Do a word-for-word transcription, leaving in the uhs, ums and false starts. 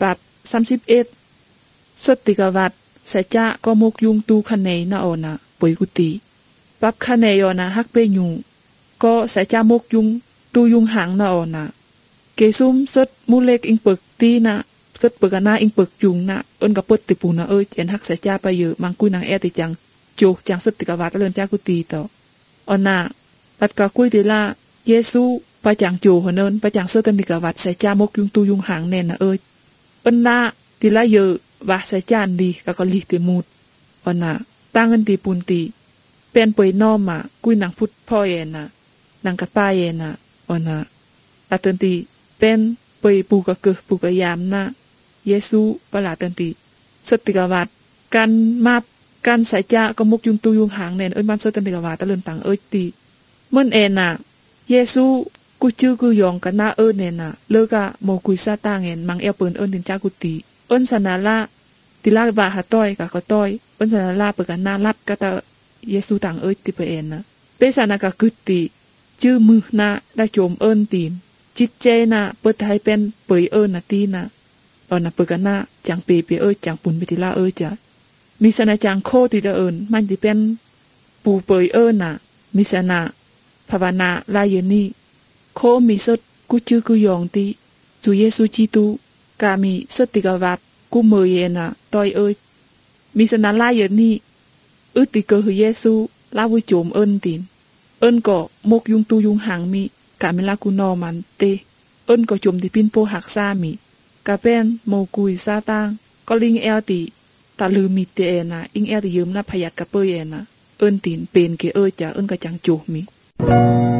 ปับสามสิบเอ็ดสติกวัดเสจ้าก็มกยุงตูคะเนนะออนะปุยกุติปับคะเนยอนะฮักเปยุงก็เสจ้ามกยุงตูยุงหางนะออนะเกซุมสดมูเล็กอิงปึกตีนะสดปึกนาอิงปึกยุงนะเอิ้นกับเปิดติปูนะเอ้ยเอ็นฮักเสจ้าไปเยอะมังกุยนางแอติจังโจกจังสติกวัดเลินจ้ากุติต่อออนะปัดกะกุยติลาเยซูปะจังโจหเนินปะจังเสตันติกวัดเสจ้ามกยุงตูยุงหางแน่นะเอ้ยเอิ้นนาติละเยอะว่าเสจานดีกะก็ลิติมูดออนะตั้งเงินตีปูนตีเป็นเปยนอมมากุยนางพุทธพ่อเอ็นนะนางกะป้าเอ็นนะออนะตาเตินตีเป็นเปยปูกะเกอปูกะยามนะเยซูปะลาเตินตีสติกวัดการมาการใส่จ้าก็มุกยุงตูยุงหางแน่นเอิ้นบ้านเสตันติกวัดตะเลินตังเอ้ยตีเมื่อเอ็นน่ะเยซูกูจื้อกูยองกันหน้าเอิ้นเน่น่ะเลิกะโมกุยซาตางเอ็นมังเอลเปิ้นเอิ้นถึงจ้ากุติเอิ้นสนาละติลาบาหาต้อยกะก็ต้อยเอิ้นสนาละเปิดกันหน้ารับกะตะเยซูต่างเอ้ยติเปเอ็นนะเปสานากะกึติจื้อมือนะได้โจมเอิ้นตีนจิตเจนะเปิดให้เป็นเปยเอิ้นนะตีนะตอนน่ะเปิดกันหน้าจังเปเปเอ้ยจังปุนไปติลาเอ้ยจ้ะมีสนาจังโคติดเอิ้นมันสิเป็นปูเปยเอิ้นน่ะมีสนาภาวนาลายนี่โคมีสดกูจื้อกูยองติจูเยซูจิตูกามีสติกวัดกูเมยเยนะต้อยเอ้ยมีสนาลายนี่อึติเกอคือเยซูลาวิโจมเอิ้นตีนเอิ้นก็มกยุงตูยุงหางมีกาเมลากูนอมันเตเอิ้นก็จมที่ปินโปหักซามีกาเป็นโมกุยซาตางก็ลิงเอลติตาลืมมีเตเอนะอิงเอลติยืมนะพยัดกะเปยเอนะเอิ้นตีนเป็นเกเอ้ยจ้ะเอิ้นก็จังจูมี